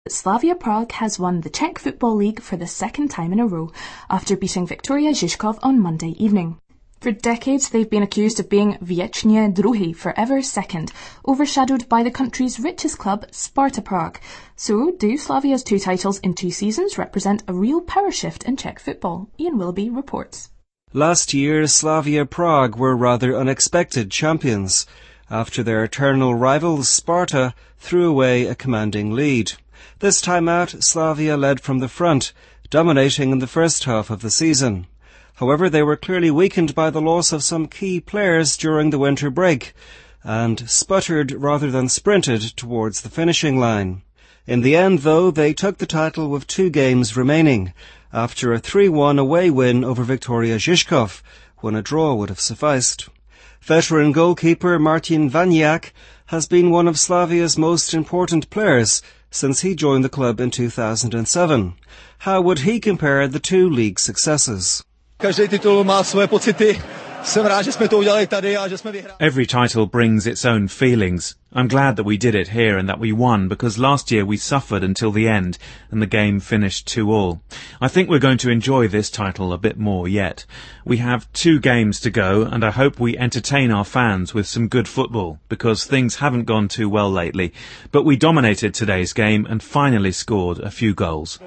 Slavia Prague has won the Czech Football League for the second time in a row after beating Viktoria Žižkov on Monday evening. For decades they've been accused of being Wieczny Drugi, forever second, overshadowed by the country's richest club, Sparta Prague. So, do Slavia's 2 titles in 2 seasons represent a real power shift in Czech football? Ian Willoughby reports. Last year, Slavia Prague were rather unexpected champions, after their eternal rivals Sparta threw away a commanding lead. This time out, Slavia led from the front, dominating in the first half of the season. However, they were clearly weakened by the loss of some key players during the winter break, and sputtered rather than sprinted towards the finishing line. In the end, though, they took the title with 2 games remaining, after a 3-1 away win over Viktoria Žižkov, when a draw would have sufficed. Veteran goalkeeper Martin Vaniak has been one of Slavia's most important players since he joined the club in 2007. How would he compare the 2 league successes? Every title brings its own feelings. I'm glad that we did it here and that we won, because last year we suffered until the end and the game finished 2-2. I think we're going to enjoy this title a bit more yet. We have 2 games to go, and I hope we entertain our fans with some good football, because things haven't gone too well lately. But we dominated today's game and finally scored a few goals.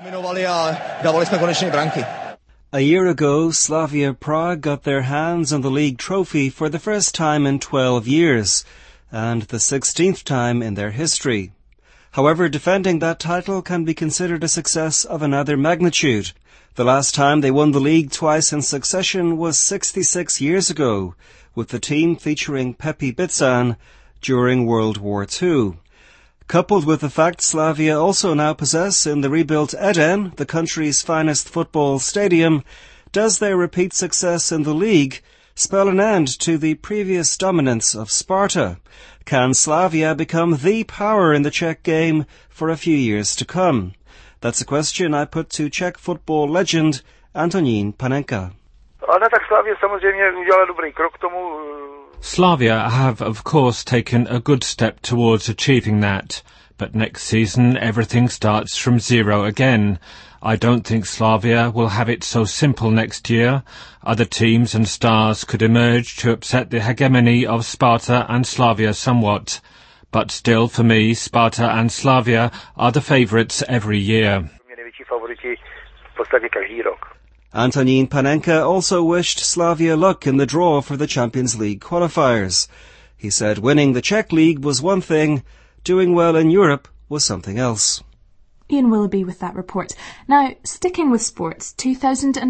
A year ago, Slavia Prague got their hands on the league trophy for the first time in 12 years, and the 16th time in their history. However, defending that title can be considered a success of another magnitude. The last time they won the league twice in succession was 66 years ago, with the team featuring Pepi Bitsan during World War II. Coupled with the fact Slavia also now possess in the rebuilt Eden, the country's finest football stadium, does their repeat success in the league spell an end to the previous dominance of Sparta? Can Slavia become the power in the Czech game for a few years to come? That's a question I put to Czech football legend Antonín Panenka. Slavia have, of course, taken a good step towards achieving that, but next season everything starts from zero again. I don't think Slavia will have it so simple next year. Other teams and stars could emerge to upset the hegemony of Sparta and Slavia somewhat. But still, for me, Sparta and Slavia are the favourites every year. Antonín Panenka also wished Slavia luck in the draw for the Champions League qualifiers. He said winning the Czech League was one thing, doing well in Europe was something else. Ian Willoughby with that report. Now, sticking with sports,